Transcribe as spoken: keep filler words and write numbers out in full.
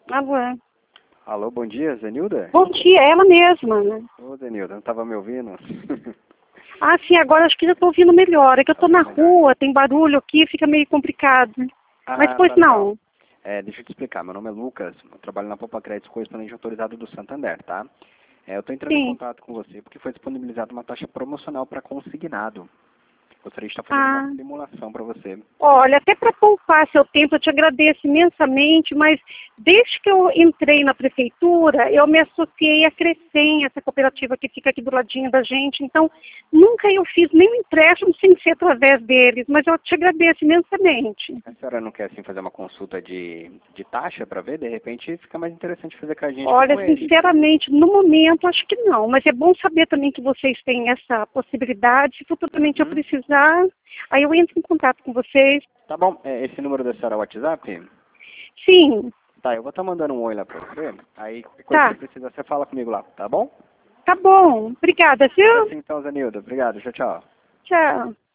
Alô? Alô, bom dia, Zenilda? Bom dia, é ela mesma. Ô, Zenilda, não estava me ouvindo? Ah, sim, agora acho que já estou ouvindo melhor. É que eu estou na Tá melhor. rua, tem barulho aqui, fica meio complicado. Ah, Mas pois tá legal. não. É, deixa eu te explicar, meu nome é Lucas, eu trabalho na Poupa Crédito Correspondente Autorizado do Santander, tá? É, eu estou entrando em Sim. contato com você porque foi disponibilizada uma taxa promocional para consignado. Gostaria de estar fazendo Ah, uma simulação para você. olha, até para poupar seu tempo, eu te agradeço imensamente, mas desde que eu entrei na prefeitura, eu me associei à Crescem, essa cooperativa que fica aqui do ladinho da gente. Então, nunca eu fiz nenhum empréstimo sem ser através deles, mas eu te agradeço imensamente. A senhora não quer, assim, fazer uma consulta de, de taxa para ver? De repente fica mais interessante fazer com a gente que Olha, com eles. sinceramente, no momento acho que não, mas é bom saber também que vocês têm essa possibilidade. Se futuramente eu Uhum. precisar, aí eu entro em contato com vocês. Tá bom, é, esse número da senhora é o WhatsApp? Sim, Tá, eu vou estar mandando um oi lá pra você. Aí, qualquer coisa que tá. você precisar, você fala comigo lá, tá bom? Tá bom. Obrigada, Fica viu? assim então, Zenilda. Obrigado, tchau, tchau. Tchau.